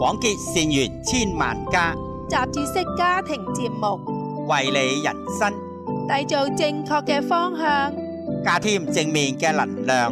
廣結善緣千萬家， 雜誌式家庭節目， 為你人生締造正確嘅方向， 加添正面嘅能量。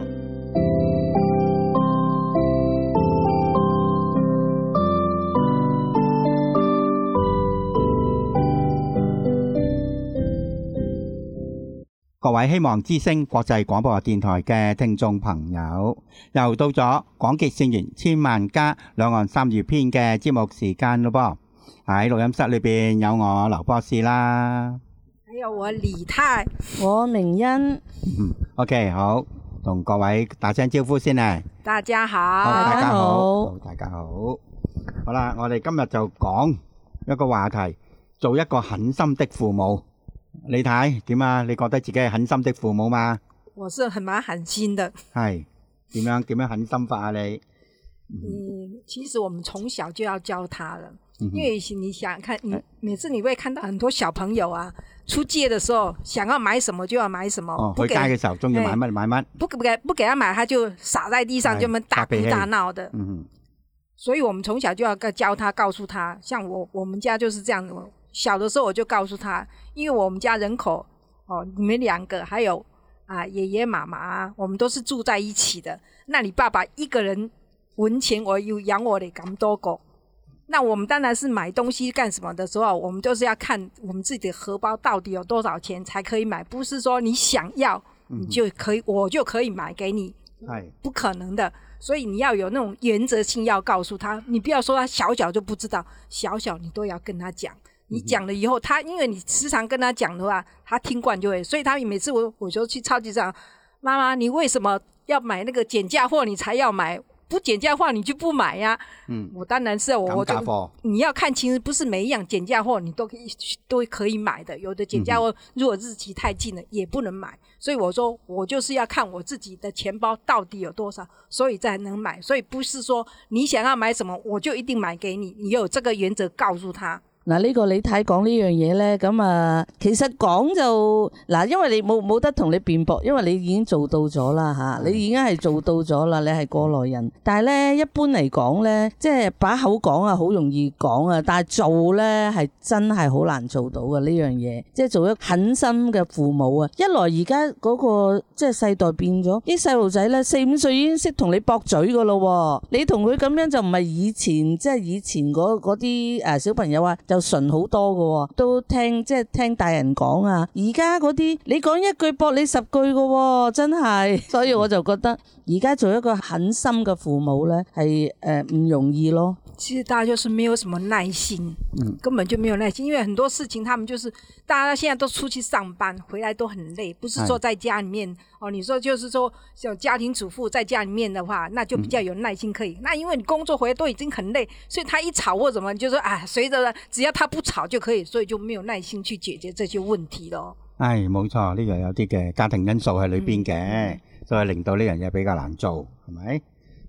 各位希望之聲國際廣播電台嘅聽眾朋友，又到咗廣結善緣千萬家兩岸三語篇嘅節目時間咯噃。喺錄音室裏邊有我劉博士啦， 還有我李太， 我明欣。 OK， 好，同各位打聲招呼先啊！ 大家好， 大家好，大家好。好啦，我哋今日就講一個話題，做一個狠心的父母。李太點啊？你覺得自己係狠心的父母嗎？ 我是蠻狠心的。 係點樣狠心法啊你？ 其實我們從小就要教他了，因為你想看，你每次你會看到很多小朋友啊，出街的時候想要買什麼就要買什麼。 去街嘅時候中意買乜買乜， 不給他買，他就撒在地上，就咁大哭大鬧的。所以我們從小就要教他，告訴他，像我們家就是這樣的。小的時候我就告訴他，因為我們家人口你們兩個還有爺爺媽媽，我們都是住在一起的。那你爸爸一個人搵錢，我又養我哋咁多個，那我們當然是買東西幹什麼的時候，我們都是要看我們自己的荷包到底有多少錢才可以買，不是說你想要你就可以，我就可以買給你，不可能的。所以你要有那種原則性，要告訴他，你不要說他小小就不知道，小小你都要跟他講。你講了以後，他因為你時常跟他講的話，他聽慣就會，所以他每次我就去超級市場，媽媽你為什麼要買那個減價貨你才要買，不減價貨你就不買呀？我當然是我就你要看清，不是每一樣減價貨你都可以買的，有的減價貨如果日期太近了也不能買，所以我說我就是要看我自己的錢包到底有多少，所以才能買，所以不是說你想要買什麼我就一定買給你，你有這個原則告訴他。 嗱，呢個李太講呢樣嘢咧，咁啊，其實講就嗱，因為你冇得同你辯駁，因為你已經做到咗啦嚇，你已經係做到咗啦，你係過來人。但係咧，一般嚟講咧，即係把口講啊，好容易講啊，但係做咧係真係好難做到嘅呢樣嘢。即係做一個狠心嘅父母啊，一來而家嗰個即係世代變咗，啲細路仔咧4-5歲已經識同你駁嘴噶咯，你同佢咁樣就唔係以前即係以前嗰啲小朋友啊。就純好多嘅，都聽即係聽大人講啊。而家嗰啲你講一句駁你10句嘅，真係。所以我就覺得而家做一個狠心嘅父母咧，係唔容易咯。 其實大家就是沒有什麼耐心，根本就沒有耐心，因為很多事情他們就是大家現在都出去上班，回來都很累，不是說在家裡面你說就是說像家庭主婦在家裡面的話，那就比較有耐心可以。那因為你工作回來都已經很累，所以他一吵或什麼，你就說隨着只要他不吵就可以，所以就沒有耐心去解決這些問題咯。 冇錯，呢個有啲嘅家庭因素喺裏邊嘅，所以令到呢樣嘢比較難做，係咪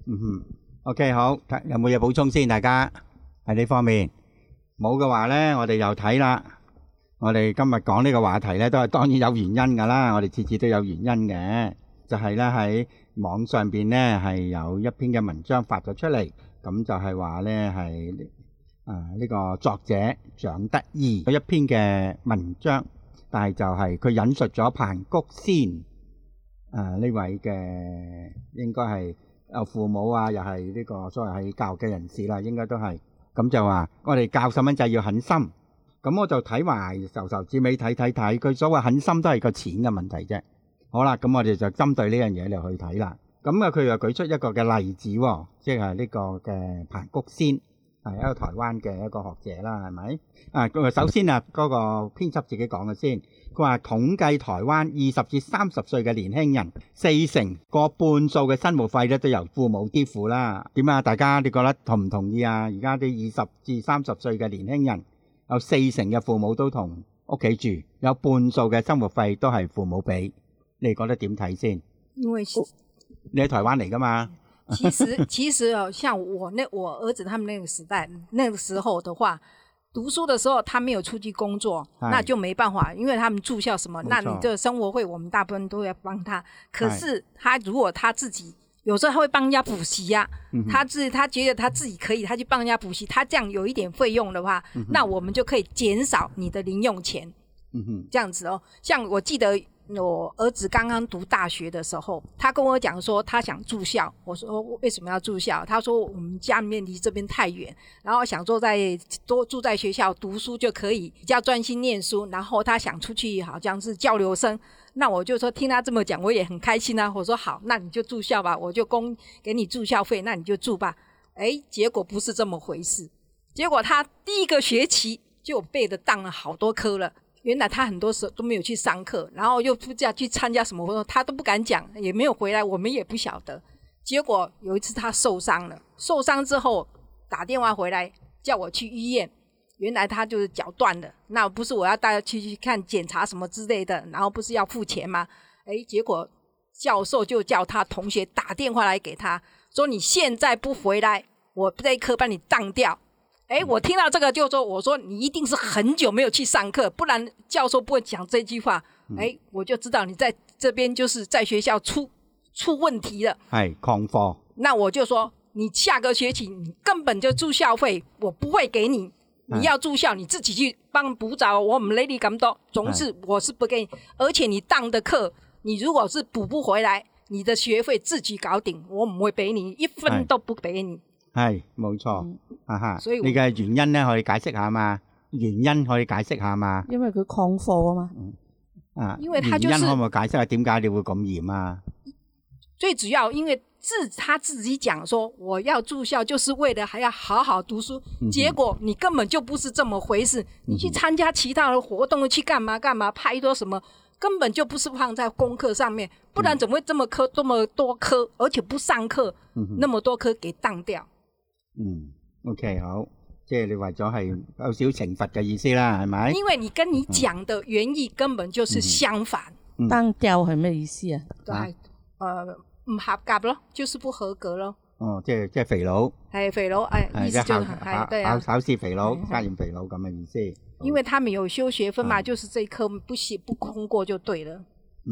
？OK， 好，有冇嘢補充先？大家喺呢方面冇嘅話呢，我哋又睇啦。我哋今日講呢個話題呢，都係當然有原因噶啦。我哋次次都有原因嘅，就係呢喺網上邊呢係有一篇嘅文章發咗出嚟，咁就係話呢係呢個作者蔣德義有一篇嘅文章，但係就係佢引述咗彭菊仙呢位嘅應該係。父母啊，又係呢個所謂係教育嘅人士啦，應該都係咁就話，我哋教細蚊仔要狠心。咁我就睇埋由至尾睇，佢所謂狠心都係個錢嘅問題啫。好啦，咁我哋就針對呢樣嘢嚟去睇啦。咁佢又舉出一個嘅例子，即係呢個嘅彭菊仙係一個台灣嘅一個學者啦，係咪？首先嗰個編輯自己講嘅先。佢話統計台灣20至30歲嘅年輕人，40%過半數嘅生活費咧都由父母支付啦。點啊？大家你覺得同唔同意啊？而家啲20至30歲嘅年輕人，有40%嘅父母都同屋企住，有半數嘅生活費都係父母俾。你哋覺得點睇先？ 因為你喺台灣嚟噶嘛？ 其實像我兒子他們那個時代，那個時候的話。讀書的時候他沒有出去工作，那就沒辦法，因為他們住校什麼，那你這個生活費我們大部分都要幫他。可是他如果他自己有时候他会帮人家补习呀，他觉得他自己可以，他去帮人家补习，他这样有一点费用的话，那我们就可以减少你的零用钱，这样子哦。像我记得我儿子刚刚读大学的时候，他跟我讲说他想住校，我说为什么要住校？他说我们家里面离这边太远，然后想说多住在学校读书就可以比较专心念书，然后他想出去好像是交流生。那我就说听他这么讲我也很开心啊，我说好，那你就住校吧，我就给你住校费，那你就住吧。结果不是这么回事，结果他第一个学期就背的当了好多科了。原来他很多时候都没有去上课，然后又不知道去参加什么活动，他都不敢讲，也没有回来，我们也不晓得。结果有一次他受伤了，受伤之后打电话回来叫我去医院，原来他就是脚断了，那不是我要带他去看检查什么之类的，然后不是要付钱吗？结果教授就叫他同学打电话来给他说，你现在不回来，我这一科把你当掉。我听到这个就说，我说你一定是很久没有去上课，不然教授不会讲这句话。我就知道你在这边就是在学校出问题了， 係曠課。 那我就說你下個學期你根本就住校費我不會給你，你要住校你自己去幫補找，我唔理你咁多，總之我是不給你，而且你當的課你如果是補不回來，你的學費自己搞定，我唔會俾你一分都不俾你。 係冇錯，所以你嘅原因咧可以解釋下嘛？原因可以解釋下嘛？ 因為佢曠課啊嘛。 因為他就是、 原因可唔可以解釋下點解你會咁嚴啊？ 最主要因為他自己講說我要住校就是為了還要好好讀書，結果你根本就不是這麼回事，你去參加其他的活動去幹嘛幹嘛，拍多什麼根本就不是放在功課上面，不然怎麼會這麼多科，而且不上課，那麼多科給當掉。 OK 好，即係你為咗係有少懲罰嘅意思啦，係咪？ 因為你跟你講的原意根本就是相反。 當掉係咩意思啊？ 對，唔合格咯，就是不合格咯。 即係肥佬。係肥佬，意思就是對啊， 考試肥佬、測驗肥佬咁嘅意思。 因為他們有修學分嘛，就是這一科不通過就對了。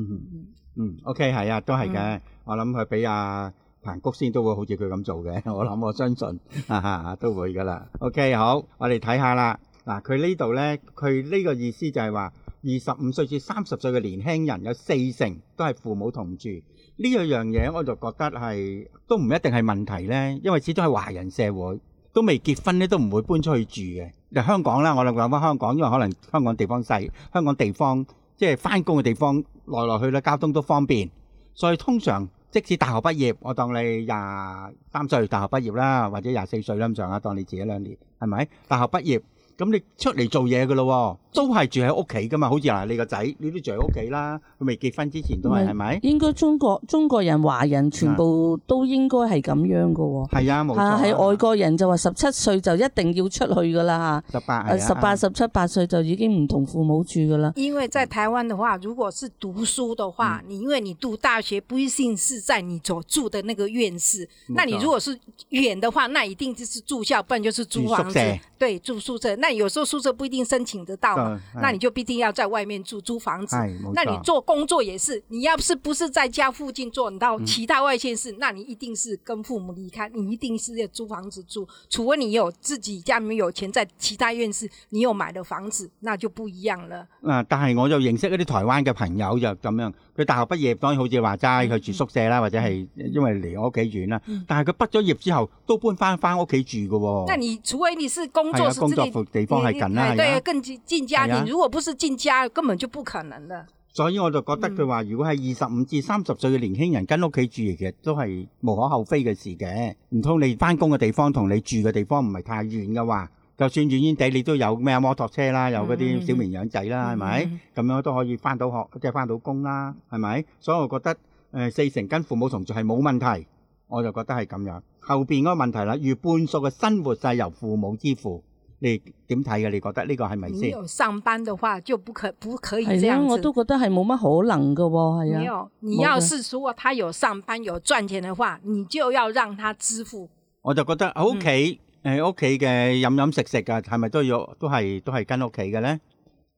OK 係啊，都係嘅。我諗佢俾彭菊仙都會好似佢咁做嘅，我相信都會噶啦。OK 好，我哋睇下啦。嗱，佢呢度咧，佢呢個意思就係話25歲至30歲嘅年輕人有40%都係父母同住。呢樣嘢我就覺得係都唔一定係問題咧，因為始終係華人社會，都未結婚咧都唔會搬出去住嘅。嗱，香港啦，我哋講翻香港，因為可能香港地方細，香港地方即係翻工嘅地方來去咧交通都方便，所以通常即使大學畢業，我當你23歲大學畢業啦，或者24歲啦咁上下，當你自己2年，係咪？大學畢業咁你出嚟做嘢㗎咯，都係住喺屋企㗎嘛。好似嗱，你個仔你都住喺屋企啦，佢未結婚之前都係咪？ 應該中國人華人全部都應該係咁樣㗎喎。 係啊，冇錯。 係外國人就話17歲就一定要出去㗎啦嚇。18、17、18歲就已經唔同父母住㗎啦。 因為在台灣的話，如果是讀書的話，因為你讀大學不一定是在你所住的那個院士，那你如果是遠的話，那一定就是住校，不然就是租房子。對，住宿舍。那有時候宿舍不一定申請得到嘛，那你就必定要在外面租房子。那你做工作也是，你要是不是在家附近做，你到其他外縣市，那你一定是跟父母離開，你一定是要租房子住，除非你有自己家裡面有錢，在其他縣市你有買的房子，那就不一樣了。 但係我就認識一啲台灣嘅朋友就咁樣，佢大學畢業當然好似話齋佢住宿舍啦，或者係因為離我屋企遠啦，但係佢畢咗業之後都搬翻屋企住㗎喎。 那你除非你是工作地方係近啦， 對，更近家庭。如果不是近家，根本就不可能的。 所以我就覺得佢話，如果係25至30歲嘅年輕人跟屋企住，其實都係無可厚非嘅事嘅。唔通你翻工嘅地方同你住嘅地方唔係太遠嘅話，就算遠遠地你都有咩摩托車啦，有嗰啲小綿羊仔啦，係咪？咁樣都可以翻到學，即係翻到工啦，係咪？所以我覺得40%跟父母同住係冇問題，我就覺得係咁樣。後邊嗰個問題啦，逾半數嘅生活費由父母支付。你點睇嘅？你覺得呢個係咪先？ 你有上班的話就不可以這樣子。 我都覺得係冇乜可能嘅喎，係啊。 沒有，你要是如果他有上班有賺錢的話，你就要讓他支付。 我就覺得屋企嘅飲食啊，係咪都係跟屋企嘅咧？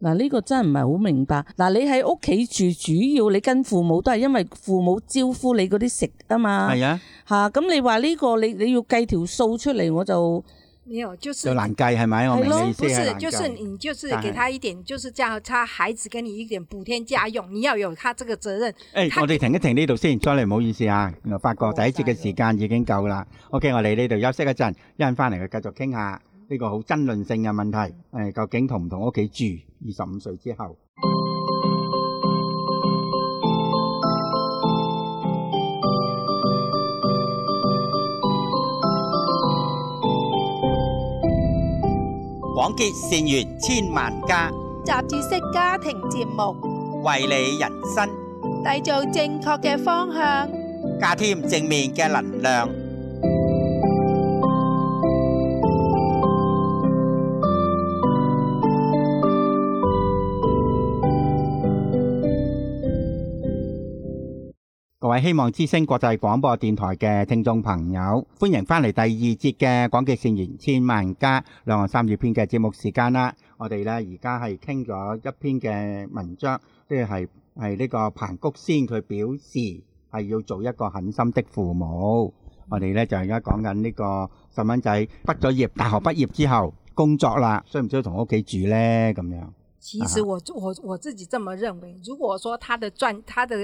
嗱，呢個真係唔係好明白。嗱，你喺屋企住，主要你跟父母都係因為父母招呼你嗰啲食啊嘛。 係啊， 嚇咁你話呢個你要計條數出嚟，我就沒有，就是就難計係咪？我明你意思不是， 係難計。 就是你就是給他一點，就是叫他孩子跟你一點補貼家用，你要有他這個責任。 我哋停一停呢度先，Johnny唔好意思啊，原來發覺第一節嘅時間已經夠啦。OK， 我哋呢度休息一陣，一陣翻嚟繼續傾下呢個好爭論性嘅問題，究竟同唔同屋企住25歲之後？廣結善緣千萬家， 雜誌式家庭節目， 為你人生締造正確嘅方向， 加添正面嘅能量。各位希望之聲國際廣播電台嘅聽眾朋友，歡迎翻嚟第二節嘅廣結善緣千萬家兩岸三語篇嘅節目時間啦。我哋咧而家係傾咗一篇嘅文章，即係呢個彭菊仙佢表示係要做一個狠心的父母。我哋咧就而家講緊呢個細蚊仔畢咗業，大學畢業之後工作啦，需唔需要同屋企住咧？咁樣。 其實我自己這麼認為，如果說他的賺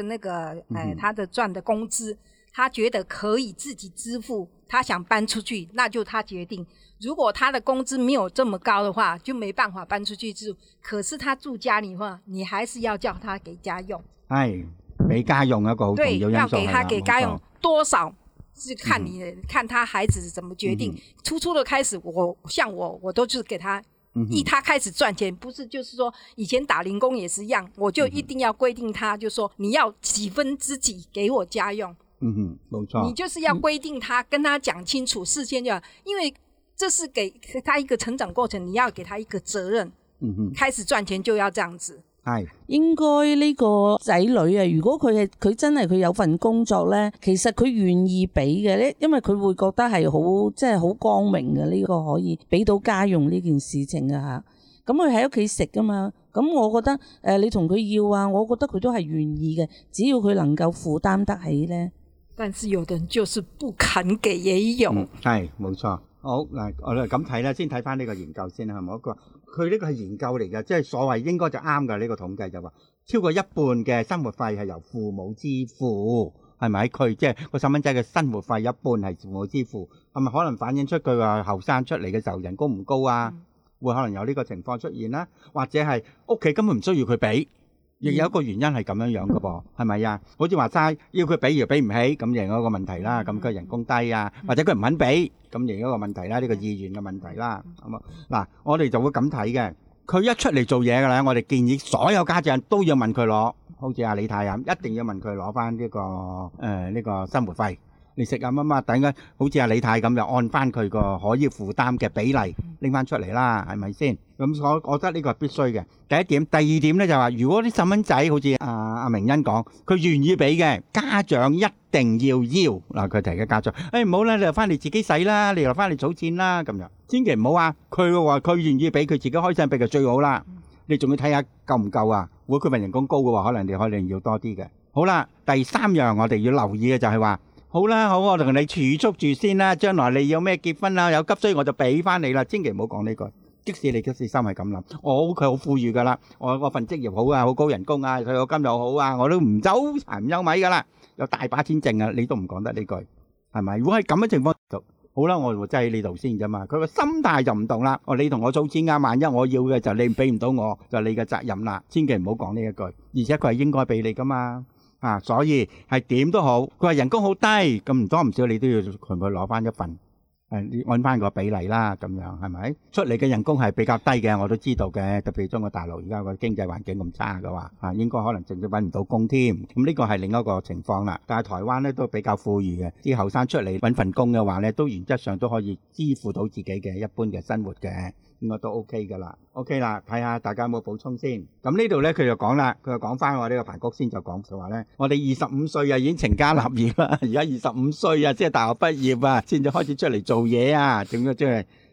的工資，他覺得可以自己支付，他想搬出去，那就他決定。如果他的工資沒有這麼高的話，就沒辦法搬出去住。可是他住家裏的話，你還是要叫他給家用。 係俾家用一個好重要因素。 對，要給他給家用多少，是看你看他孩子怎麼決定。初初的開始，我都是給他。他開始賺錢，不是就是說以前打零工也是一樣，我就一定要規定他，就說你要幾分之幾給我家用。 冇錯。你就是要規定他，跟他講清楚，事先就要，因為這是給他一個成長過程，你要給他一個責任。開始賺錢就要這樣子。 係應該呢個仔女啊，如果佢真係佢有份工作咧，其實佢願意俾嘅咧，因為佢會覺得係好即係好光明嘅呢個可以俾到家用呢件事情啊嚇。咁佢喺屋企食噶嘛，咁我覺得你同佢要啊，我覺得佢都係願意嘅，只要佢能夠負擔得起咧。 但是有的人就是不肯給也有。 係冇錯。好嗱，我哋咁睇啦，先睇翻呢個研究先啦，係咪？佢呢個係研究嚟嘅，即係所謂應該就啱嘅呢個統計就話，超過一半嘅生活費係由父母支付，係咪？佢即係個細蚊仔嘅生活費一半係父母支付，係咪可能反映出佢話後生出嚟嘅時候人工唔高啊？會可能有呢個情況出現啦，或者係屋企根本唔需要佢俾。亦有一個原因係咁樣嘅噃，係咪啊？好似話齋要佢俾又俾唔起，咁另一個問題啦。咁佢人工低啊，或者佢唔肯俾，咁另一個問題啦。呢個意願嘅問題啦。咁啊嗱，我哋就會咁睇嘅。佢一出嚟做嘢嘅啦，我哋建議所有家長都要問佢攞，好似阿李太咁，一定要問佢攞翻呢個生活費。你食啊乜乜，等間好似阿李太咁，就按翻佢個可以負擔嘅比例拎翻出嚟啦，係咪先？咁我覺得呢個係必須嘅。第一點，第二點咧就話，如果啲細蚊仔好似阿明欣講，佢願意俾嘅，家長一定要嗱，佢提嘅家長，唔好啦，你又翻嚟自己使啦，你又翻嚟儲錢啦，咁樣千祈唔好啊！佢話佢願意俾，佢自己開心俾佢最好啦。你仲要睇下夠唔夠啊？如果佢份人工高嘅話，可能你可能要多啲嘅。好啦，第三樣我哋要留意嘅就係話。好啦，好，我同你儲蓄住先啦。將來你有咩結婚啊，有急需我就俾翻你啦。千祈唔好講呢句，即使你嘅心係咁諗，佢好富裕噶啦，我份職業好啊，好高人工啊，退休金又好啊，我都唔憂柴唔憂米噶啦，有大把錢剩啊，你都唔講得呢句，係咪？如果係咁嘅情況就好啦，我擠喺你度先啫嘛。佢個心態就唔同啦。你同我儲錢啊，萬一我要嘅就你俾唔到我，就你嘅責任啦。千祈唔好講呢一句，而且佢係應該俾你噶嘛。所以係點都好，佢話人工好低，咁唔多唔少你都要同佢攞翻一份，按翻個比例啦，咁樣係咪？出嚟嘅人工係比較低嘅，我都知道嘅。特別中國大陸而家個經濟環境咁差嘅話，應該可能甚至揾唔到工添。咁呢個係另一個情況啦。但係台灣咧都比較富裕嘅，啲後生出嚟揾份工嘅話咧，都原則上都可以支付到自己嘅一般嘅生活嘅。應該都 OK 噶啦，OK 啦，睇下大家有冇補充先。咁呢度咧佢就講啦，佢就講翻我呢個彭菊仙就講就話咧，我哋25歲啊已經成家立業啦，而家25歲啊即係大學畢業啊，先至開始出嚟做嘢啊，點樣即係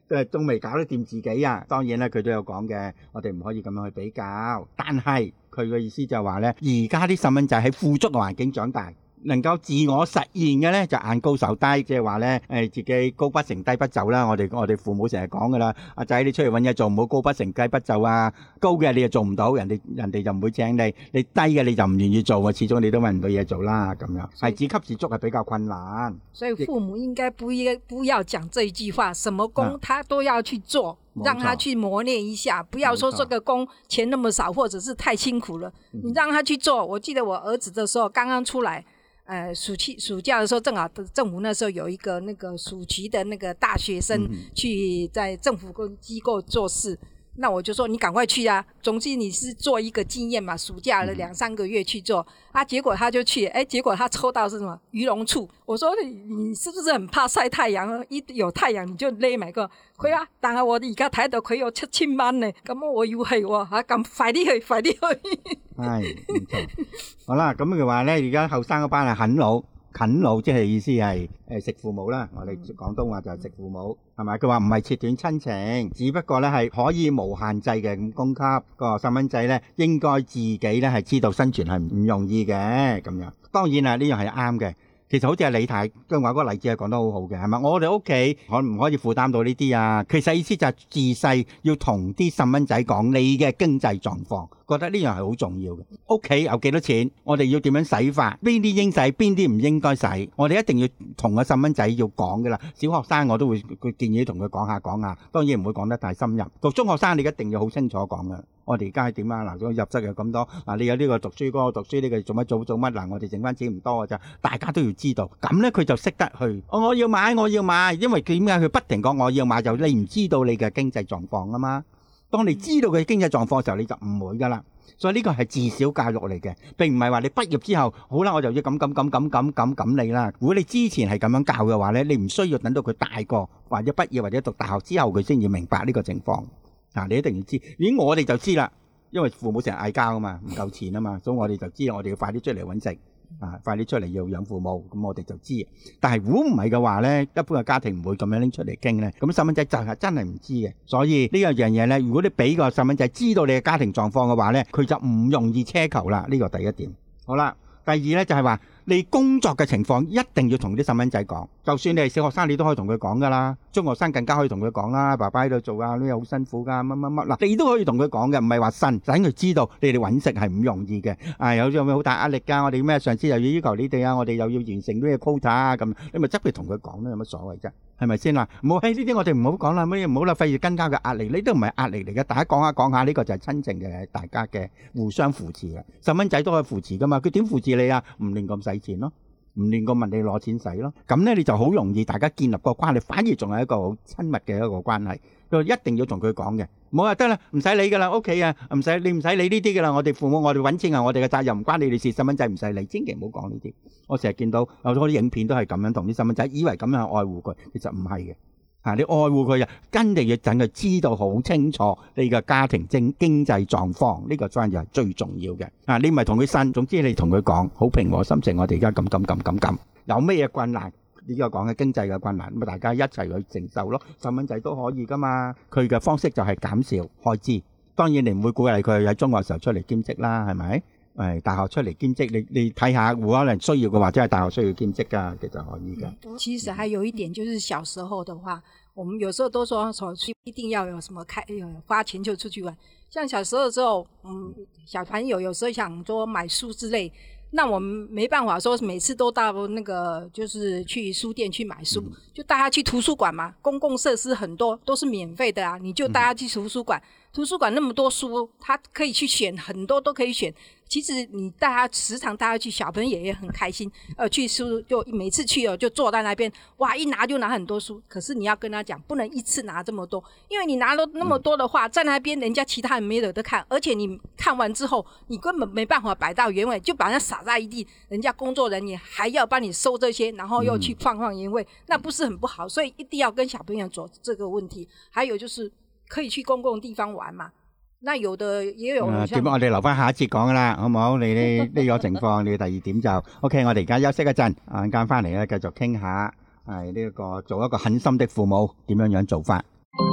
仲未搞得掂自己啊。當然咧，佢都有講嘅，我哋唔可以咁樣去比較。但係佢嘅意思就係話咧，而家啲細蚊仔喺富足嘅環境長大，能夠自我實現嘅咧就眼高手低，即係話咧自己高不成低不就啦。我哋父母成日講噶啦，阿仔你出去揾嘢做，唔好高不成低不就啊。高嘅你又做唔到，人哋就唔會請你；你低嘅你就唔願意做，始終你都揾唔到嘢做啦。咁樣係自給自足係比較困難。 所以父母應該不要講這一句話，什麼工他都要去做，讓他去磨練一下，不要說這個工錢那麼少，或者是太辛苦了，你讓他去做。我記得我兒子的時候剛剛出來。暑假的時候，正好政府那時候有一個那個暑期的那個大學生去在政府機構做事，那我就說你趕快去啊，總之你是做一個經驗嘛，暑假了2-3個月去做啊，結果他就去，結果他抽到是什麼漁農處，我說你是不是很怕曬太陽？一有太陽你就匿埋個，佢啊，但係我而家睇到佢有7000蚊呢，咁我要係喎嚇，咁快啲去，快啲去。係， 唔錯。好啦，咁嘅話咧，而家後生嗰班係啃老，即係意思係食父母啦。我哋廣東話就係食父母，係咪？佢話唔係切斷親情，只不過咧係可以無限制嘅咁供給個細蚊仔咧，應該自己咧係知道生存係唔容易嘅咁樣。當然啦，呢樣係啱嘅。其實好似係李太將話嗰個例子係講得好好嘅，係咪？我哋屋企可唔可以負擔到呢啲啊？其實意思就係自細要同啲細蚊仔講你嘅經濟狀況，覺得呢樣係好重要嘅。屋企有幾多錢，我哋要點樣使法，邊啲應使，邊啲唔應該使，我哋一定要同個細蚊仔要講嘅啦。小學生我都會建議同佢講下，當然唔會講得太深入。讀中學生你一定要好清楚講嘅。我哋而家係點啊？嗱，入息又咁多，嗱你有呢個讀書，嗰個讀書，呢個做乜做乜？嗱，我哋剩翻錢唔多嘅咋，大家都要知道。咁咧佢就識得去，我要買，因為點解佢不停講我要買，就你唔知道你嘅經濟狀況啊嘛。當你知道佢經濟狀況嘅時候，你就唔會噶啦。所以呢個係自小教育嚟嘅，並唔係話你畢業之後好啦，我就要咁你啦。如果你之前係咁樣教嘅話咧，你唔需要等到佢大個或者畢業或者讀大學之後，佢先要明白呢個情況。嗱，你一定要知，我哋就知啦，因為父母成日嗌交啊嘛，唔夠錢啊嘛，所以我哋就知，我哋要快啲出嚟揾食，快啲出嚟要養父母，咁我哋就知。但係如果唔係嘅話咧，一般嘅家庭唔會咁樣拎出嚟傾咧，咁細蚊仔就係真係唔知嘅。所以呢樣嘢咧，如果你俾個細蚊仔知道你嘅家庭狀況嘅話咧，佢就唔容易奢求啦。呢個第一點。好啦，第二咧就係話你工作嘅情況一定要同啲細蚊仔講，就算你係小學生，你都可以同佢講噶啦。中學生更加可以同佢講啦，爸爸喺度做啊，呢啲好辛苦噶，乜嗱，你都可以同佢講嘅，唔係話呻，等佢知道你哋揾食係唔容易嘅。有好大壓力噶，我哋咩上司又要求你哋啊，我哋又要完成呢個 quota 啊，咁你咪執佢同佢講啦，有乜所謂啫？係咪先啦？唔好呢啲我哋唔好講啦，乜嘢唔好啦，費事增加嘅壓力，呢都唔係壓力嚟嘅。大家講下呢個就係親情嘅，大家嘅互相扶持嘅。細蚊仔都可以扶持噶嘛，佢點扶持你啊？唔亂咁使錢咯。唔亂過問你攞錢使咯，咁咧你就好容易大家建立個關係，反而仲係一個好親密嘅一個關係。佢一定要同佢講嘅，冇話得啦，唔使理噶啦，屋企啊，你唔使理呢啲噶啦。我哋父母，我哋揾錢係我哋嘅責任，唔關你哋事。細蚊仔唔使理，千祈唔好講呢啲。我成日見到有好多影片都係咁樣同啲細蚊仔，以為咁樣愛護佢，其實唔係嘅。你愛護佢啊，跟住要等佢知道好清楚你嘅家庭經濟狀況，呢個反而係最重要嘅。你唔係同佢呻，總之你同佢講，好平和心情，我哋而家咁，有咩嘢困難？呢個講嘅經濟嘅困難，咁大家一齊去承受咯。細蚊仔都可以噶嘛，佢嘅方式就係減少開支。當然你唔會鼓勵佢喺中學時候出嚟兼職啦，係咪？大學出嚟兼職，你睇下，如果可能需要嘅話，即係大學需要兼職噶，其實可以噶。 其實還有一點，就是小時候的話，我們有時候都說一定要有什麼花錢就出去玩。像小時候的時候，小朋友有時候想說買書之類，那我們沒辦法說每次都到那個就是去書店去買書，就帶他去圖書館嘛，公共設施很多都是免費的啊，你就帶他去圖書館，圖書館那麼多書，他可以去選，很多都可以選。其實你時常帶他去，小朋友也很開心。去書就每次去就坐在那邊，哇，一拿就拿很多書。可是你要跟他講，不能一次拿這麼多，因為你拿了那麼多的話，在那邊人家其他人沒有得看，而且你看完之後，你根本沒辦法擺到原位，就把它撒在一地，人家工作人員還要幫你收這些，然後又去放原位，那不是很不好。所以一定要跟小朋友做這個問題。還有就是可以去公共地方玩嘛。那有的也有點我哋留翻下一節講噶啦，好唔好？你呢個情況，你第二點就 OK。我哋而家休息一陣，陣間翻嚟咧繼續傾下，呢個做一個狠心的父母點樣做法。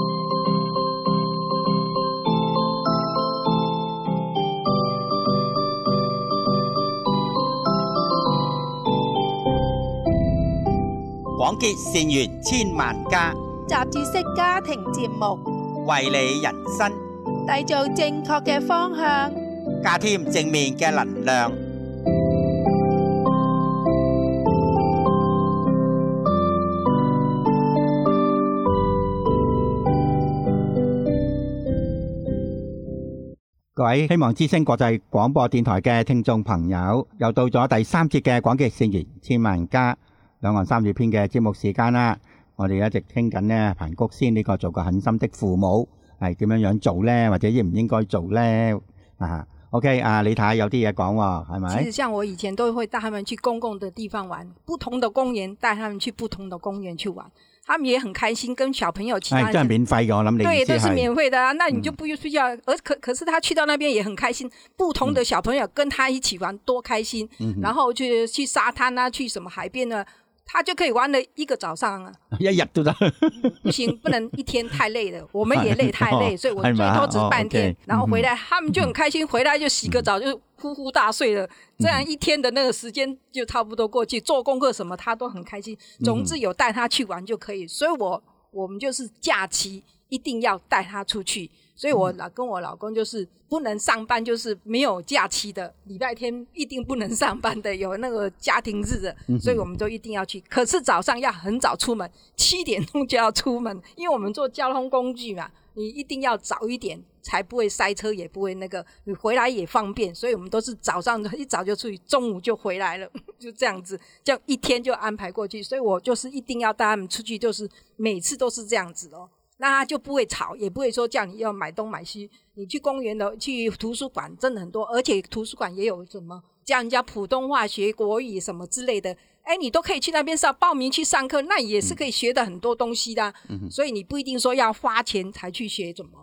廣結善緣千萬家， 雜誌式家庭節目， 為你人生締造正確嘅方向， 加添正面嘅能量。各位希望之聲國際廣播電台嘅聽眾朋友，又到咗第3節嘅廣結善緣千萬家兩岸三語篇嘅節目時間啦。我哋一直傾緊呢彭菊仙呢個做個狠心的父母係點樣做呢，或者應唔應該做呢？OK， 李太有啲嘢講喎，係咪？ 其實像我以前都會帶他們去公共的地方玩，不同的公園帶他們去不同的公園去玩，他們也很開心，跟小朋友其他人。 真係免費嘅，我諗你對，都是免費的啊，那你就不需要。可是他去到那邊也很開心，不同的小朋友跟他一起玩，多開心。然後去沙灘啊，去什麼海邊啊。他就可以玩了一個早上啊， 一日都得。 不行，不能一天太累了，我們也累太累，所以我最多只半天，然後回來他們就很開心，回來就洗個澡就呼呼大睡了，這樣一天的那個時間就差不多過去，做功課什麼他都很開心，總之有帶他去玩就可以，所以我們就是假期一定要帶他出去，所以我跟我老公就是不能上班，就是沒有假期的，禮拜天一定不能上班的，有那個家庭日的，所以我們都一定要去。可是早上要很早出門，7點鐘就要出門，因為我們坐交通工具嘛，你一定要早一點，才不會塞車，也不會那個，你回來也方便，所以我們都是早上一早就出去，中午就回來了，就這樣子，這樣一天就安排過去，所以我就是一定要帶他們出去，就是每次都是這樣子哦。那他就不會吵，也不會說叫你要買東買西。你去公園的，去圖書館真的很多，而且圖書館也有什麼教人家普通話、學國語什麼之類的，哎，你都可以去那邊報名去上課，那也是可以學的很多東西的。所以你不一定說要花錢才去學什麼。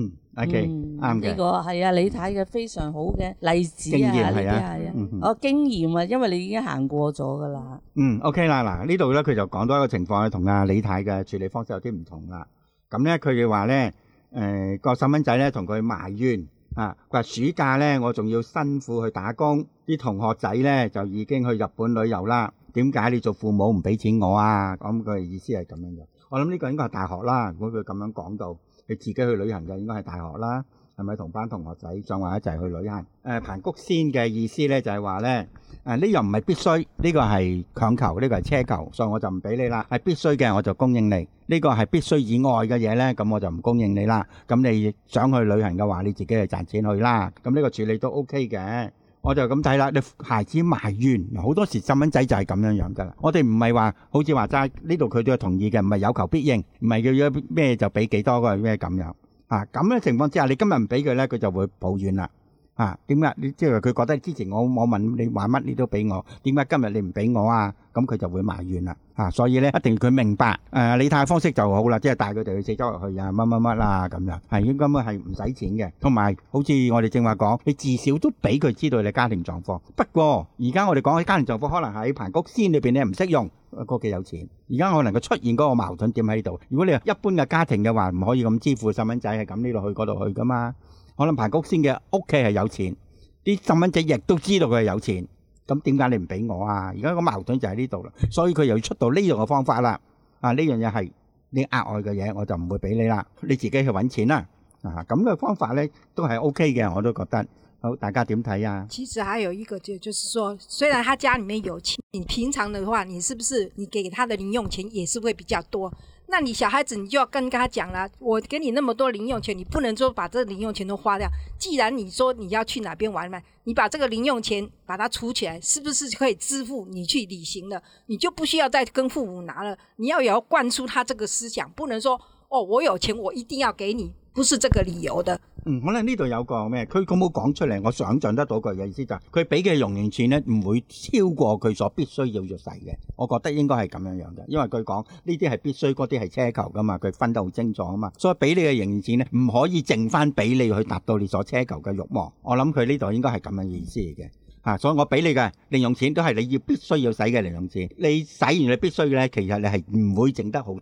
OK，啱嘅。 呢個係啊，李太嘅非常好嘅例子啊，呢啲係啊，我經驗啊，因為你已經行過咗噶啦。 OK 啦，嗱呢度咧佢就講到一個情況，同阿李太嘅處理方式有啲唔同啦。咁咧，佢哋話咧，個細蚊仔咧同佢埋怨啊，佢話暑假咧我仲要辛苦去打工，啲同學仔咧就已經去日本旅遊啦，點解你做父母唔俾錢我啊？咁佢意思係咁樣嘅。我諗呢個應該係大學啦，如果佢咁樣講到，佢自己去旅行嘅應該係大學啦，係咪同班同學仔想話一齊去旅行？彭菊仙嘅意思咧就係話咧，呢樣唔係必須，呢個係強求，呢個係奢求，所以我就唔俾你啦。係必須嘅我就供應你，呢個係必須以外嘅嘢咧，咁我就唔供應你啦。咁你想去旅行嘅話，你自己去賺錢去啦。咁呢個處理都 OK 嘅。我就咁睇啦，你孩子埋怨，好多時細蚊仔就係咁樣樣噶啦。我哋唔係話好似話齋呢度佢都係同意嘅，唔係有求必應，唔係要咗咩就俾幾多個咩咁樣啊。咁嘅情況之下，你今日唔俾佢咧，佢就會抱怨啦。點解？即係佢覺得之前我問你話乜你都俾我，點解今日你唔俾我啊？咁佢就會埋怨啦。所以咧一定佢明白李太方式就好啦，即係帶佢哋去四周圍去啊乜乜乜啦咁樣，係應該係唔使錢嘅，同埋好似我哋正話講，你至少都俾佢知道你家庭狀況。不過而家我哋講嘅家庭狀況，可能喺彭菊仙裏邊你唔識用，個幾有錢。而家可能佢出現嗰個矛盾點喺度。如果你一般嘅家庭嘅話，唔可以咁支付細蚊仔係咁呢度去嗰度去噶嘛。可能彭菊仙嘅屋企係有錢，啲細蚊仔亦都知道佢係有錢，咁點解你唔俾我啊？而家個矛盾就喺呢度啦，所以佢又要出到呢樣嘅方法啦。呢樣嘢係你額外嘅嘢，我就唔會俾你啦，你自己去揾錢啦。咁嘅方法咧都係 OK 嘅，我都覺得。好，大家點睇啊？ 其實還有一個就是說，雖然他家裡面有錢，你平常的話，你是不是你給他的零用錢也是會比較多？那你小孩子你就要跟他講啦，我給你那麼多零用錢，你不能說把這個零用錢都花掉。既然你說你要去哪邊玩嘛，你把這個零用錢把它儲起來，是不是可以支付你去旅行了？你就不需要再跟父母拿了。你要灌輸他這個思想，不能說我有錢我一定要給你，不是這個理由的。 可能呢度有個咩，佢冇講出嚟，我想象得到佢嘅意思就係佢俾嘅零用錢咧唔會超過佢所必須要使嘅，我覺得應該係咁樣樣嘅，因為佢講呢啲係必須，嗰啲係奢求噶嘛，佢分得好清楚啊嘛，所以俾你嘅零用錢咧唔可以剩翻俾你去達到你所奢求嘅慾望，我諗佢呢度應該係咁樣嘅意思嚟嘅。所以我俾你嘅零用錢都係你要必須要使嘅零用錢，你使完你必須嘅咧，其實你係唔會剩得好多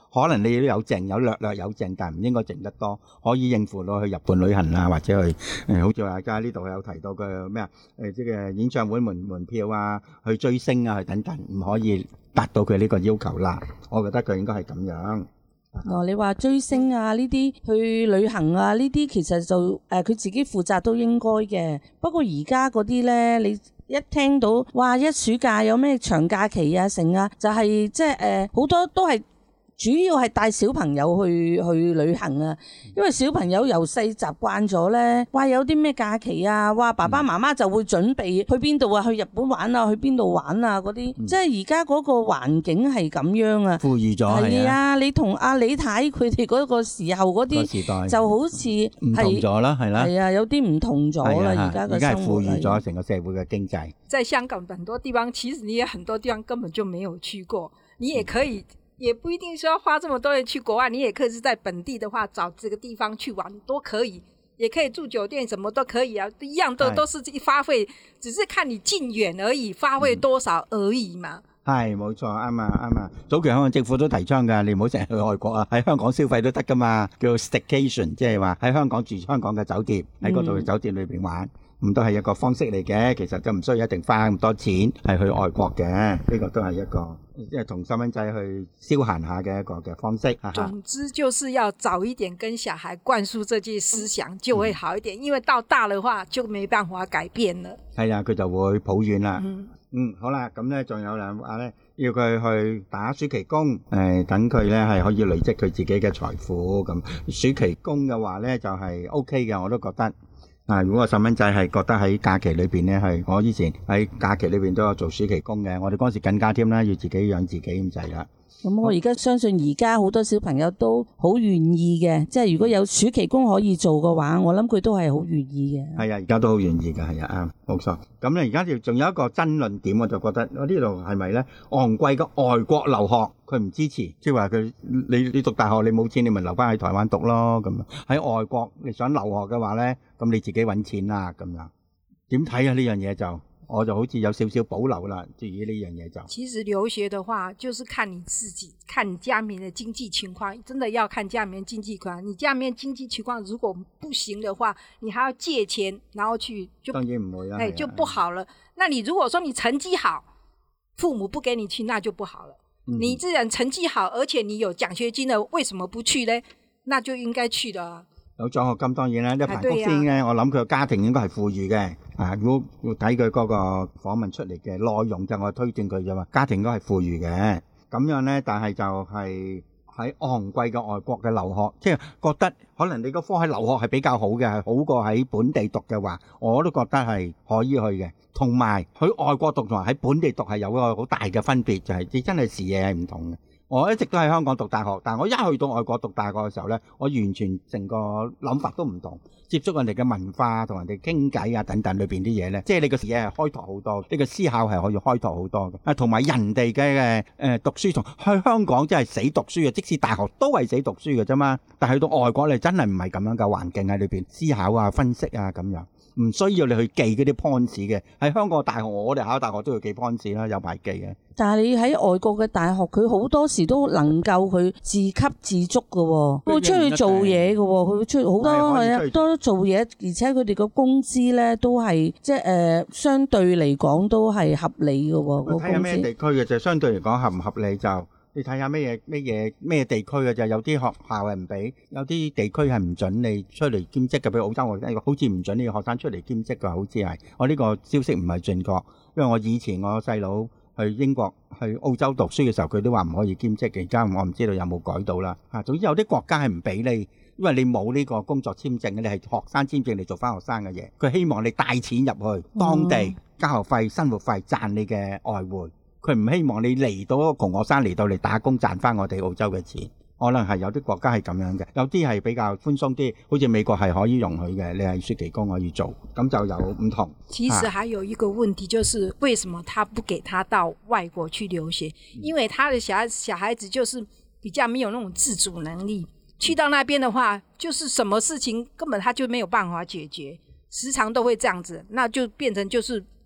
可能你都有剩，有略有剩，但係唔應該剩得多，可以應付到去日本旅行啊，或者去好似話而家呢度有提到嘅咩啊即係演唱會門票啊，去追星啊，去等等，唔可以達到佢呢個要求啦。我覺得佢應該係咁樣。 你話追星啊呢啲去旅行啊呢啲其實就佢自己負責都應該嘅。不過而家嗰啲咧，你一聽到哇一暑假有咩長假期啊成啊，就係即係好多都係主要係帶小朋友去旅行啊，因為小朋友由細習慣咗咧，哇有啲咩假期啊，哇爸爸媽媽就會準備去邊度啊，去日本玩啊，去邊度玩啊嗰啲，即係而家嗰個環境係咁樣啊， 富裕咗係啊，你同阿李太佢哋嗰個時候嗰啲就好似唔同咗啦，係啦， 係啊，有啲唔同咗啦，而家嘅生活係富裕咗成個社會嘅經濟。 在香港很多地方，其實你也很多地方根本就沒有去過，你也可以。也不一定說要花這麼多人去國外，你也可以是在本地的話找這個地方去玩都可以，也可以住酒店，什麼都可以啊，一樣都是花費，只是看你近遠而已，花費多少而已嘛。係冇錯，啱啊。早期香港政府都提倡㗎，你唔好成日去外國啊，喺香港消費都得㗎嘛，叫 staycation， 即係話喺香港住香港嘅酒店，喺嗰度嘅酒店裏邊玩。咁都係一個方式嚟嘅，其實就唔需要一定花咁多錢係去外國嘅，呢個都係一個即係同細蚊仔去消閒下嘅一個嘅方式。 總之就是要早一點跟小孩灌輸這些思想就會好一點，因為到大的話就沒辦法改變了。 係啊，佢就會抱怨啦。好啦，咁咧仲有兩話咧，要佢去打暑期工，等佢咧係可以累積佢自己嘅財富。咁暑期工嘅話咧就係 OK 嘅，我都覺得。如果個細蚊仔係覺得喺假期裏邊咧，係我以前喺假期裏邊都有做暑期工嘅，我哋嗰時更加添啦，要自己養自己咁滯啦。 咁我而家相信而家好多小朋友都好願意嘅，即係如果有暑期工可以做嘅話，我諗佢都係好願意嘅。 係啊，而家都好願意㗎，係啊，啱，冇錯。咁咧而家仲有一個爭論點，我就覺得我呢度係咪咧昂貴嘅外國留學佢唔支持，即係話佢你讀大學你冇錢，你咪留翻喺台灣讀咯。咁喺外國你想留學嘅話咧，咁你自己揾錢啦咁樣。點睇啊？呢樣嘢就我就好似有少少保留啦，至於呢樣嘢就。 其實留學的話，就是看你自己，看你家裡面的經濟情況，真的要看家裡面經濟情況。你家裡面經濟情況如果不行的話，你還要借錢，然後去就當然唔會啦， 就不好了。那你如果說你成績好，父母不給你去，那就不好了。你自然成績好，而且你有獎學金的，為什麼不去呢？那就應該去的。 有獎學金當然啦，呢彭福先咧，我諗佢個家庭應該係富裕嘅。如果要睇佢嗰個訪問出嚟嘅內容，就我推薦佢啫嘛，家庭應該係富裕嘅。咁樣咧，但係就係喺昂貴嘅外國嘅留學，即係覺得可能你個科喺留學係比較好嘅，係好過喺本地讀嘅話，我都覺得係可以去嘅。同埋去外國讀同埋喺本地讀係有一個好大嘅分別，就係你真係視野係唔同嘅。我一直都喺香港讀大學，但係我一去到外國讀大學嘅時候咧，我完全成個諗法都唔同，接觸人哋嘅文化同人哋傾偈啊等等裏邊啲嘢咧，即係你個視野係開拓好多，你個思考係可以開拓好多嘅。同埋人哋嘅讀書同去香港真係死讀書嘅，即使大學都係死讀書嘅啫嘛。但係去到外國你真係唔係咁樣嘅環境喺裏邊思考啊、分析啊咁樣。唔需要你去記嗰啲 points 嘅，喺香港大學我哋考大學都要記 points 啦，有排記嘅。 但係你喺外國嘅大學，佢好多時都能夠佢自給自足嘅喎，佢會出去做嘢嘅喎，佢會出好多係啊，多做嘢，而且佢哋個工資咧都係即係相對嚟講都係合理嘅喎。個工資睇下咩地區嘅就相對嚟講合唔合理就。你睇下咩地區嘅就有啲學校係唔俾，有啲地區係唔準你出嚟兼職嘅，比如澳洲好似唔準你學生出嚟兼職嘅，好似係。我呢個消息唔係準確，因為我以前我細佬去英國去澳洲讀書嘅時候，佢都話唔可以兼職嘅，而家我唔知道有冇改到啦。總之有啲國家係唔俾你，因為你冇呢個工作簽證，你係學生簽證嚟做翻學生嘅嘢，佢希望你帶錢入去當地交學費、生活費賺你嘅外匯。佢唔希望你嚟到窮學生嚟到嚟打工賺翻我哋澳洲嘅錢，可能係有啲國家係咁樣嘅，有啲係比較寬鬆啲，好似美國係可以容許嘅，你係暑期工可以做，咁就有唔同。 其實還有一個問題，就是為什麼他不給他到外國去留學？因為他的小孩子就是比較沒有那種自主能力，去到那邊的話，就是什麼事情根本他就沒有辦法解決，時常都會這樣子，那就變成就是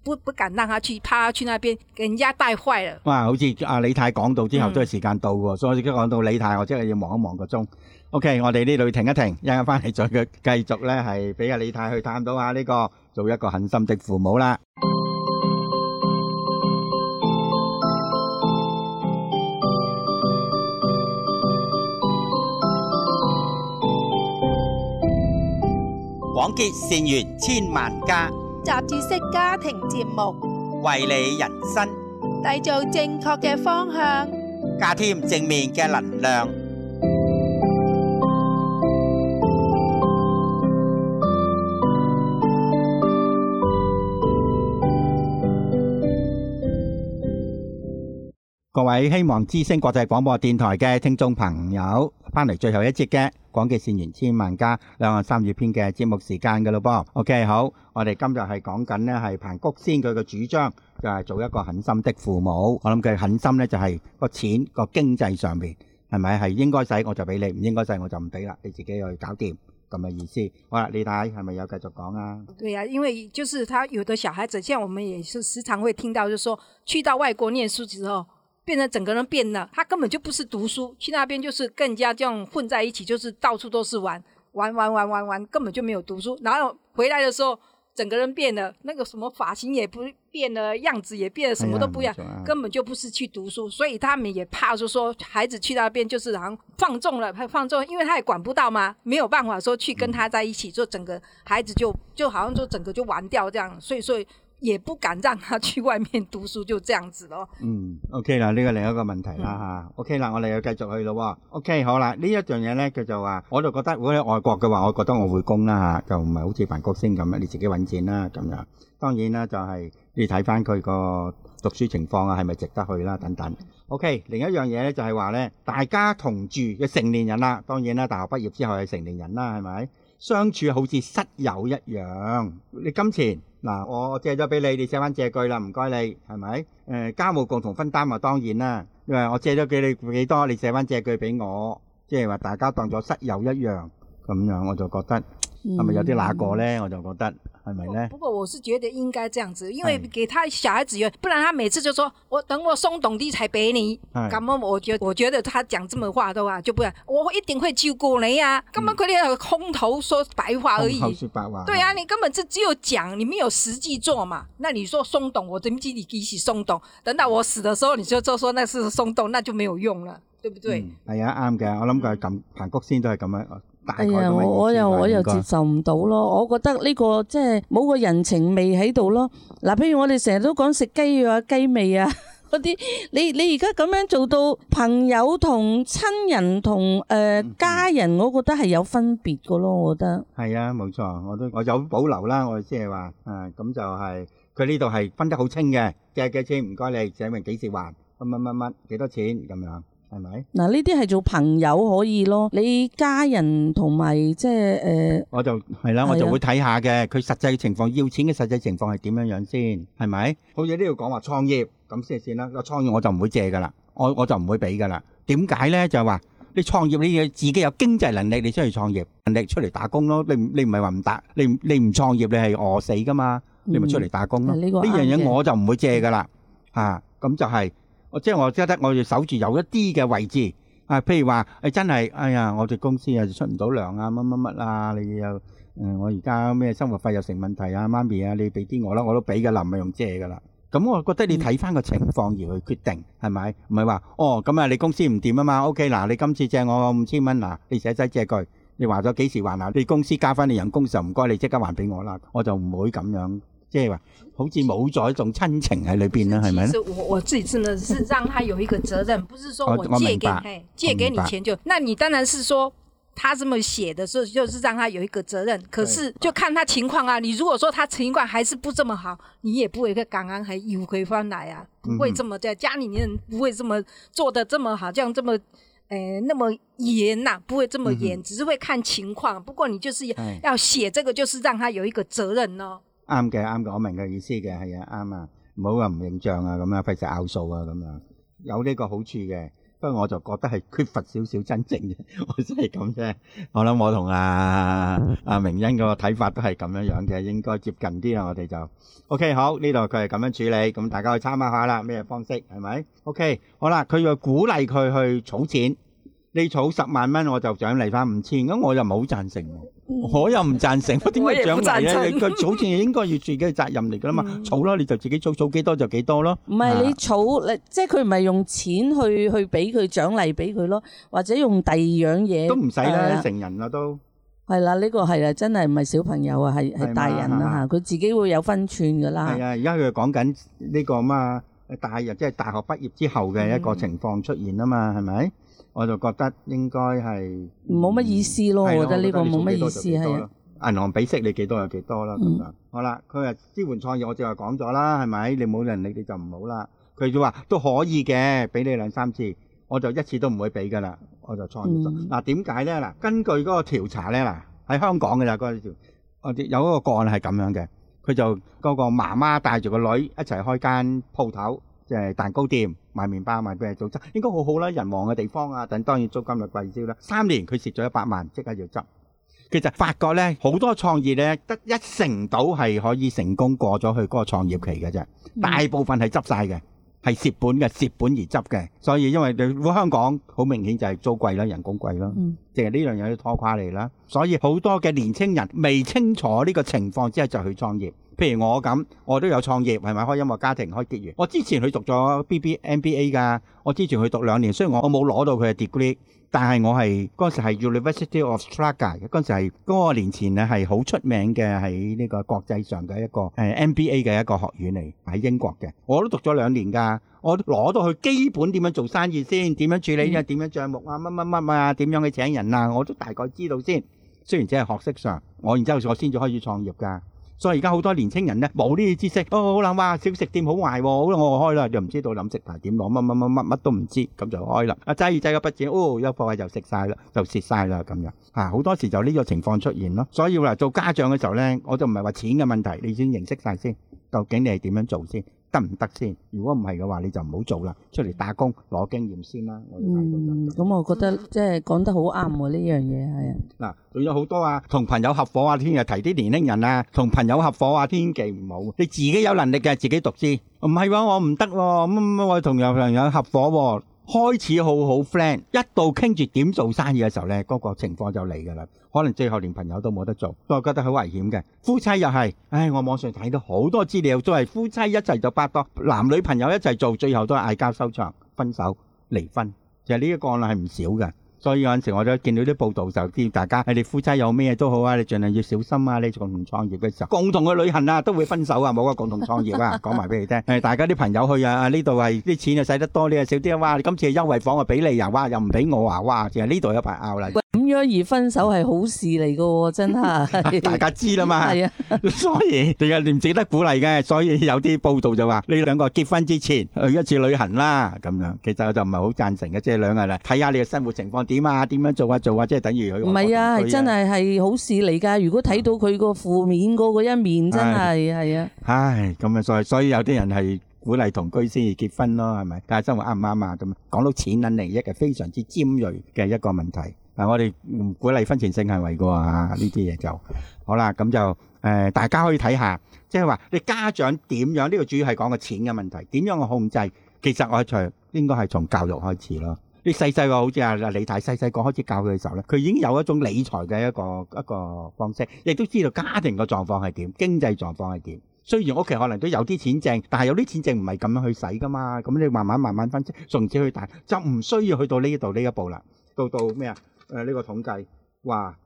不敢讓他去，怕他去那邊給人家帶壞了。 哇，好似阿李太講到之後都係時間到喎，所以我而家講到李太，我真係要望一望個鐘。OK， 我哋呢度停一停，一陣翻嚟再繼續咧，係俾阿李太去探討下呢個做一個狠心的父母啦。廣結善緣千萬家， 雜誌式家庭節目， 為你人生締造正確嘅方向， 加添正面嘅能量。各位希望之聲國際廣播電台嘅聽眾朋友，翻嚟最後一節嘅廣結善緣千萬家兩岸三語篇嘅節目時間嘅咯噃。OK， 好，我哋今日係講緊呢係彭菊仙佢嘅主張，就係做一個狠心的父母。我諗佢狠心呢就係個錢個經濟上面係咪係應該使我就俾你，唔應該使我就唔俾啦，你自己去搞掂咁嘅意思。好啦，李太係咪有繼續講啊？ 對啊，因為就是他有的小孩子，像我們也是時常會聽到，就是說去到外國念書之後，變成整個人變了，他根本就不是讀書，去那邊就是更加這樣混在一起，就是到處都是玩，根本就沒有讀書。然後回來的時候，整個人變了，那個什麼髮型也不變了，樣子也變了，什麼都不一樣，根本就不是去讀書。所以他們也怕說孩子去那邊就是好像放縱了，因為他也管不到嘛，沒有辦法說去跟他在一起，就整個孩子就好像說整個就玩掉這樣，所以也不敢讓他去外面讀書，就這樣子咯。 OK 啦，呢個另一個問題啦吓。OK 啦，我哋又繼續去咯。OK 好啦，呢一樣嘢咧，佢就話，我就覺得如果喺外國嘅話，我覺得我會供啦吓，就唔係好似彭菊仙咁，你自己搵錢啦咁樣。當然啦，就係你睇翻佢個讀書情況啊，係咪值得去啦等等。OK， 另一樣嘢咧就係話咧，大家同住嘅成年人啦，當然啦，大學畢業之後係成年人啦，係咪？相處好似室友一樣，你金錢嗱，我借咗俾你，你寫翻借據啦，唔該你，係咪？家務共同分擔啊，當然啦，因為我借咗俾你幾多，你寫翻借據俾我，即係話大家當咗室友一樣咁樣，我就覺得係咪有啲那個咧？我就覺得係咪咧？ 不過我是覺得應該這樣子，因為給他小孩子，不然他每次就說我等我鬆動啲才俾你，咁我覺得他講這麼話的話，就不然我一定會照顧你啊！根本佢哋空頭說白話而已， 空頭說白話。 對啊，你根本就只有講，你沒有實際做嘛。那你說鬆動，我點知你幾時鬆動？等到我死的時候，你就說那是鬆動，那就沒有用了，對不對？ 係啊，啱嘅，我諗佢係咁，彭菊仙都係咁樣。 哎呀，我又接受唔到咯，我覺得呢個即係冇個人情味喺度咯。嗱，譬如我哋成日都講食雞啊、雞味啊嗰啲，你而家咁樣做到朋友同親人同家人，我覺得係有分別噶咯，我覺得。係啊，冇錯，我有保留啦，我即係話咁就係佢呢度係分得好清嘅，借幾錢唔該你，寫明幾時還，乜幾多錢咁樣。係咪？嗱，呢啲係做朋友可以咯，你家人同埋即係我就係啦，我就會睇下嘅，佢實際情況要錢嘅實際情況係點樣樣先，係咪？好似呢度講話創業咁先算啦，個創業我就唔會借噶啦，我就唔會俾噶啦。點解咧？就係話你創業你要自己有經濟能力，你出去創業，能力出嚟打工咯。你唔係話唔打，你唔創業你係餓死噶嘛？你咪出嚟打工咯。呢樣嘢我就唔會借噶啦，咁就係。即係我覺得我要守住有一啲嘅位置譬如話真係，哎呀，我哋公司出唔到糧啊，乜啊，你又我而家咩生活費又成問題啊，媽咪啊，你俾啲我啦，我都俾㗎啦，唔係用借㗎啦。咁我覺得你睇翻個情況而去決定，係咪？唔係話咁啊，你公司唔掂啊嘛 ，OK 嗱，你今次借我5000蚊嗱，你寫低借據，你話咗幾時還啊？你公司加翻你人工時候唔該，你即刻還俾我啦，我就唔會咁樣。即係話好似冇咗一種親情喺裏邊啦，係咪咧？ 我自己真的是讓他有一個責任，不是說我借給你錢就，那你當然是說他這麼寫的時候，就是讓他有一個責任。可是就看他情況啊，你如果說他情況還是不這麼好，你也不會剛剛還又回翻來啊，不會這麼在家裏面不會這麼做得這麼好，這樣這麼那麼嚴呐，不會這麼嚴，只是會看情況。不過你就是要寫這個，就是讓他有一個責任咯。 啱嘅，我明嘅意思嘅，係啊，啱啊，唔好話唔認賬啊，咁樣費事拗數啊，咁樣有呢個好處嘅。 不過我就覺得係缺乏少少真正嘅，我真係咁啫。我諗我同阿明恩個睇法都係咁樣嘅，應該接近啲啦。我哋就 OK 好，呢度佢係咁樣處理，咁大家去參考下啦，咩方式係咪 ？OK 好啦，佢又鼓勵佢去儲錢，你儲10萬蚊我就獎勵翻5000，咁我又唔係好贊成喎。我又唔贊成，點解獎勵咧？你個儲錢應該要自己嘅責任嚟噶啦嘛，儲啦你就自己儲幾多就幾多咯。 唔係你儲，即係佢唔係用錢去俾佢獎勵俾佢咯，或者用第二樣嘢都唔使啦，成人啦都係啦，呢個係啊，真係唔係小朋友啊，係大人啦嚇，佢自己會有分寸噶啦。係啊， 而家佢講緊呢個嘛，大人即係大學畢業之後嘅一個情況出現啊嘛，係咪？我就覺得應該係冇乜意思咯，我覺得呢個冇乜意思係啊。 銀行俾息你幾多就幾多啦咁樣。好啦，佢話支援創業，我正話講咗啦，係咪？你冇能力你就唔好啦。佢就話都可以嘅，俾你2-3次，我就一次都唔會俾噶啦，我就創業咗。嗱點解咧？嗱，根據嗰個調查咧，嗱喺香港嘅咋嗰條，有嗰個個案係咁樣嘅，佢就嗰個媽媽帶住個女一齊開間鋪頭。即係蛋糕店賣麵包賣俾做執，應該好好啦，人旺嘅地方啊，但當然租金就貴啲啦。3年佢蝕咗100萬，即刻要執。其實發覺咧，好多創業咧得1成到係可以成功過咗去嗰個創業期嘅啫，大部分係執晒嘅，係蝕本嘅，蝕本而執嘅。所以因為你香港好明顯就係租貴啦，人工貴啦，淨係呢樣嘢都拖垮你啦。所以好多嘅年青人未清楚呢個情況之下就去創業。譬如我咁，我都有創業，係咪開音樂家庭開結緣？我之前去讀咗 MBA 㗎，我之前去讀2年，雖然我冇攞到佢嘅 degree，但係我係嗰陣時係 University of Strasbourg 嘅，嗰陣時係嗰個年前咧係好出名嘅喺呢個國際上嘅一個MBA 嘅一個學院嚟，喺英國嘅。我都讀咗2年㗎，我攞到佢基本點樣做生意先，點樣處理點樣帳目啊，乜啊，點樣去請人啊，我都大概知道先。雖然只係學識上，然之後我先至開始創業㗎。所以而家好多年青人咧冇呢啲知識，好諗哇小食店好壞喎，好啦我開啦，又唔知道諗食牌點攞乜都唔知，咁就開啦。擠個筆錢，有貨位就食晒啦，就蝕晒啦咁樣嚇。好多時就呢個情況出現咯。所以話做家長嘅時候咧，我就唔係話錢嘅問題，你先認識晒先，究竟你係點樣做先，得唔得先？如果唔係嘅話，你就唔好做啦，出嚟打工攞經驗先啦。 咁我覺得即係講得好啱喎，呢樣嘢係啊。嗱， 仲有好多啊，同朋友合夥啊，天日提啲年輕人啊，同朋友合夥啊，千祈唔好。你自己有能力嘅自己獨資，唔係喎，我唔得喎，我同有朋友合夥喎，開始好好 friend， 一到傾住點做生意嘅時候咧，嗰個情況就嚟㗎啦。可能最後連朋友都冇得做，都係覺得好危險嘅。夫妻又係，我網上睇到好多資料，都係夫妻一齊就拍檔，男女朋友一齊做，最後都係嗌交收場、分手、離婚。其實呢一個案例係唔少嘅。所以有陣時我都見到啲報道就叫大家，你哋夫妻有咩都好啊，你盡量要小心啊！你共同創業嘅時候，共同去旅行啊，都會分手啊，冇個共同創業啊，講埋俾你聽。大家啲朋友去啊，呢度係啲錢啊使得多，你啊少啲啊，哇！你今次係優惠房啊俾你啊，哇！又唔俾我啊，哇！其實呢度有排拗啦。 咁樣而分手係好事嚟㗎喎，真係大家知啦嘛。係啊，所以其實唔值得鼓勵嘅。所以有啲報道就話，你兩個結婚之前去一次旅行啦，咁樣。其實我就唔係好贊成嘅，即係兩個人睇下你嘅生活情況點啊，點樣做啊，即係等於佢。唔係啊，係真係好事嚟㗎。如果睇到佢個負面嗰個一面，真係係啊。 唉，咁啊，所以有啲人係鼓勵同居先至結婚咯，係咪？但係生活啱唔啱啊？咁講到錢銀利益係非常之尖鋭嘅一個問題。我哋唔鼓勵婚前性行為㗎啊，呢啲嘢就好啦。咁就大家可以睇下，即係話你家長點樣？呢個主要係講個錢嘅問題，點樣去控制？其實我應該係從教育開始咯。你細細個好似阿李太細細個開始教佢嘅時候咧，佢已經有一種理財嘅一個方式，亦都知道家庭嘅狀況係點，經濟狀況係點。雖然屋企可能都有啲錢剩，但係有啲錢剩唔係咁樣去使噶嘛。咁你慢慢分析，從此去大，就唔需要去到呢一步啦。到咩啊？呢個統計話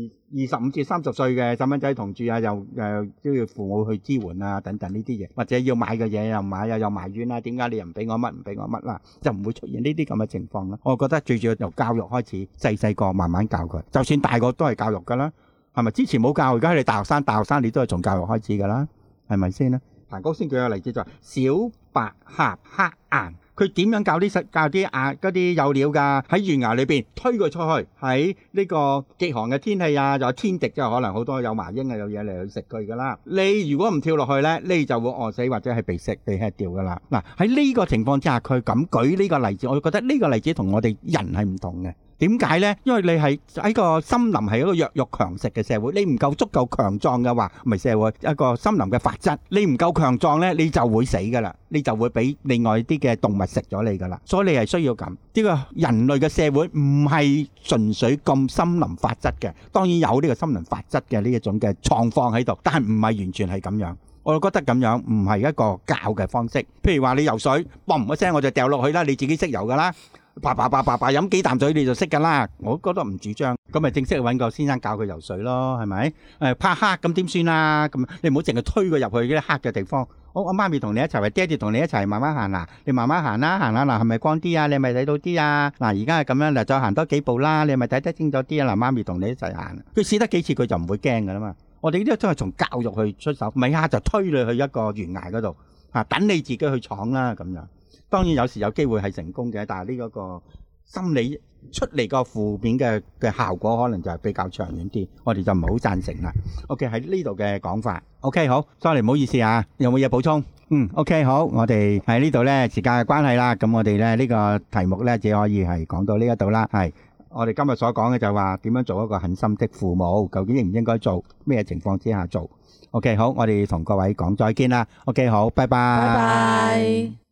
25至30歲嘅細蚊仔同住啊，又都要父母去支援啊，等等呢啲嘢，或者要買嘅嘢又唔買啊，又埋怨啊，點解你又唔俾我乜唔俾我乜啦？就唔會出現呢啲咁嘅情況啦。我覺得最主要由教育開始，細個慢慢教佢，就算大個都係教育噶啦，係咪？之前冇教，而家你大學生你都係從教育開始噶啦，係咪先咧？彭高先舉個例子就係小白盒黑眼。 佢點樣教啲嗰啲幼鳥㗎？喺懸崖裏邊推佢出去，喺呢個極寒嘅天氣啊，又有天敵，就可能好多有麻鷹啊，有嘢嚟去食佢㗎啦。你如果唔跳落去咧，你就會餓死或者係被吃掉㗎啦。嗱，喺呢個情況之下，佢咁舉呢個例子，我覺得呢個例子同我哋人係唔同嘅。點解呢？因為你係喺個森林係一個弱肉強食嘅社會，你唔夠足夠強壯嘅話，唔係社會一個森林嘅法則，你唔夠強壯呢，你就會死㗎啦，你就會俾另外啲嘅動物食咗你㗎啦。所以你係需要咁，呢個人類嘅社會唔係純粹咁森林法則嘅，當然有呢個森林法則嘅呢一種嘅狀況喺度，但係唔係完全係咁樣。我覺得咁樣唔係一個教嘅方式。譬如話你游水，嘣一聲我就掉落去啦，你自己識游㗎啦。叭飲幾啖水你就識㗎啦，我覺得唔主張。咁咪正式揾個先生教佢游水咯，係咪？怕黑咁點算啊？咁你唔好淨係推佢入去啲黑嘅地方。我媽咪同你一齊，或爹哋同你一齊慢慢行嗱，你慢慢行啦，行啦嗱，係咪光啲啊？你係咪睇到啲啊？嗱，而家係咁樣嗱，再行多幾步啦，你係咪睇得清楚啲啊？嗱，媽咪同你一齊行，佢試得幾次佢就唔會驚㗎啦嘛。我哋呢啲都係從教育去出手，咪下就推你去一個懸崖嗰度啊，等你自己去闖啦咁樣。當然有時有機會係成功嘅，但係呢個心理出嚟個負面嘅效果可能就係比較長遠啲，我哋就唔係好贊成啦。OK 喺呢度嘅講法 ，OK 好 ，sorry 唔好意思啊，有冇嘢補充？OK 好，我哋喺呢度呢時間嘅關係啦，咁我哋呢個題目呢只可以係講到呢一度啦。係我哋今日所講嘅就係話點樣做一個狠心的父母，究竟應唔應該做，咩情況之下做？OK 好，我哋同各位講再見啦。OK 好，拜拜。 拜拜。